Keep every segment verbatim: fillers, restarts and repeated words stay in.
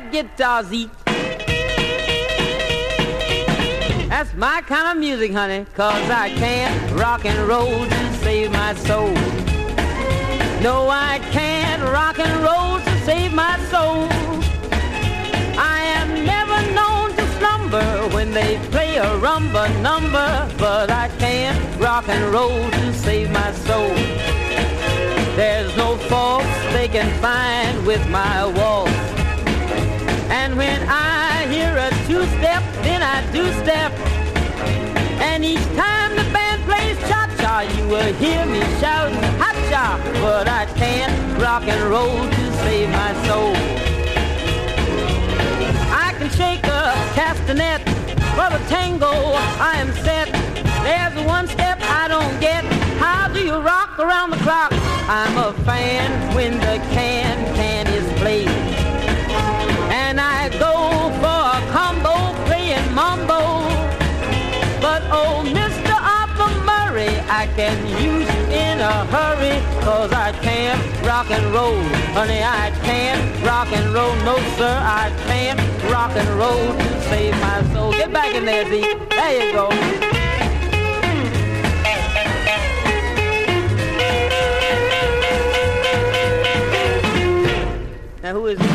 that guitar, Zeke. That's my kind of music, honey, 'cause I can't rock and roll to save my soul. No, I can't rock and roll to save my soul. I am never known to slumber when they play a rumba number, but I can't rock and roll to save my soul. There's no faults they can find with my waltz. And when I hear a two-step, then I do-step. And each time the band plays cha-cha, you will hear me shouting ha-cha. But I can't rock and roll to save my soul. I can shake a castanet, for the tango I am set. There's one step I don't get. How do you rock around the clock? I'm a fan when the can-can is played. And I go for a combo playing mambo. But oh, Mister Arthur Murray, I can use you in a hurry, 'cause I can't rock and roll. Honey, I can't rock and roll. No, sir, I can't rock and roll to save my soul. Get back in there, Zeke. There you go. Now, who is this?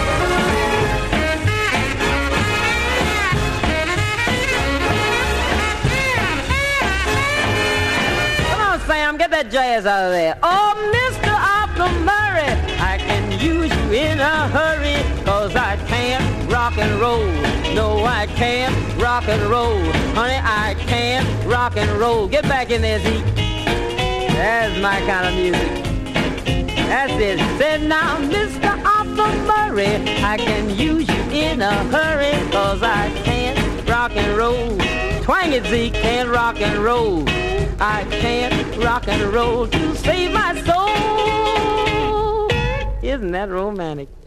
Sam, get that jazz out of there. Oh, Mister Arthur Murray, I can use you in a hurry, 'cause I can't rock and roll. No, I can't rock and roll. Honey, I can't rock and roll. Get back in there, Zeke. That's my kind of music. That's it. Said now, Mister Arthur Murray, I can use you in a hurry, 'cause I can't rock and roll. Twang it, Zeke, can't rock and roll. I can't rock and roll to save my soul. Isn't that romantic?